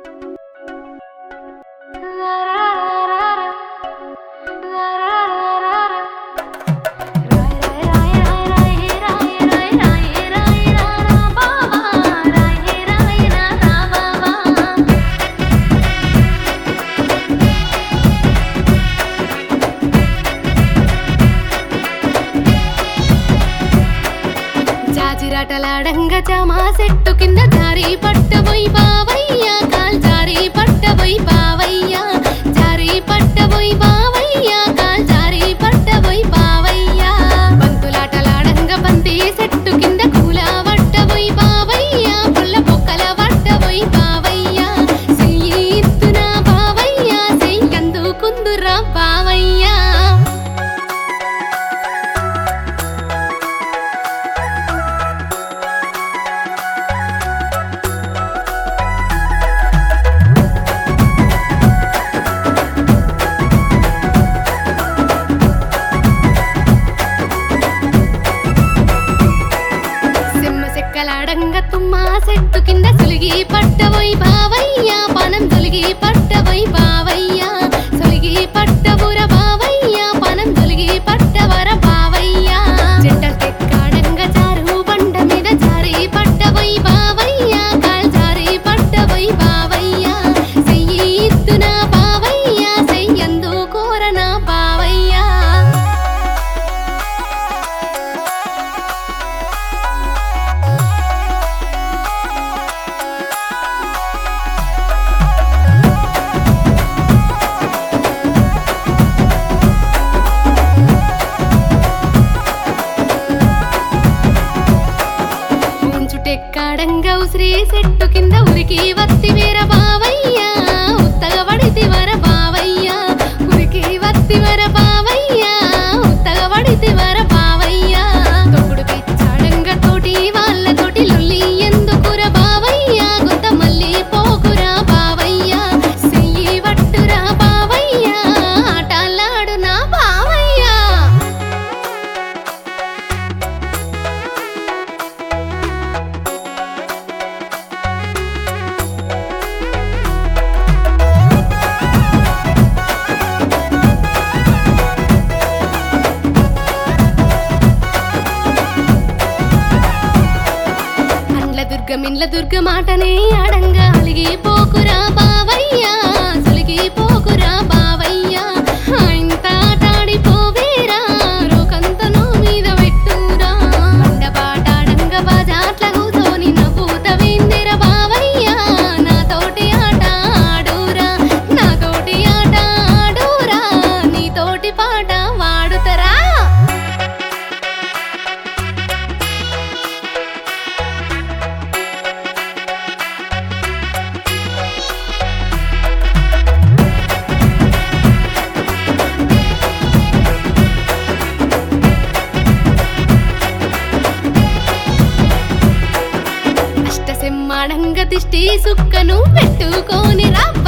జాజిరాటలాడంగా జామా set కింద జారి పట్టబోయి బావయ్య కాల్ జారి పట్టబోయి బావయ్య జారి పట్టబోయి బావయ్య కాల్ జారి పట్టబోయి బావయ్య బంతులాటలాడంగా బంతి సెట్టు కింద కూల పట్టబోయి బావయ్య పుల్ల పొక్కల పట్టబోయి బావయ్య చెయ్యి ఇత్తునా బావయ్య చెయ్యందుకుందురా బావయ్య కలాడంగా తుమ్మా సెట్టు కింద సులిగి పట్టబోయి బావయ్య పనం తొలిగి పట్టబోయి బావయ్య సులిగి పట్టబుర బావయ్య పనం తొలిగి పట్టవర బావయ్య జంటల్ తెక్కాడంగా జారు బండ మీద జారి పట్టబోయి బావయ్య కాల్ జారి పట్టబోయి బావయ్య చెయ్యి ఇత్తునా బావయ్య చెయ్యందు కోరనా బావయ్య టెక్కాడంగా ఉసిరి సెట్టు కింద ఉరికి వత్తి వీర బావయ్య ఉత్తగ పడితి వర బావయ్య ఉరికి వత్తి వర బావయ్య ఉత్తగ పడితి వర బావయ్య తొక్కుడు పిచ్చాడంగా తోటి వాళ్ళతోటి లొల్లి ఎందుకుర బావయ్య గుంత మళ్ళీ పోకురా బావయ్య చెయ్యి వట్టురా బావయ్య ఆటలాడునా బావయ్య మిన్ల దుర్గ మాటనే అడంగా అలిగి పోకురా బావయ్య సులిగి పోకురా బావయ్య ఇంత ఆటాడిపోవేరా రోకంతను మీద పెట్టురా బండబాటాడంగా బాజాట్ల కూతోని నవ్వుత వేందిర బావయ్య నాతోటి ఆట ఆడురా నాతోటి ఆట ఆడురా నీతోటి పాట వాడుతరా దిష్టి సుక్కను పెట్టుకోని రా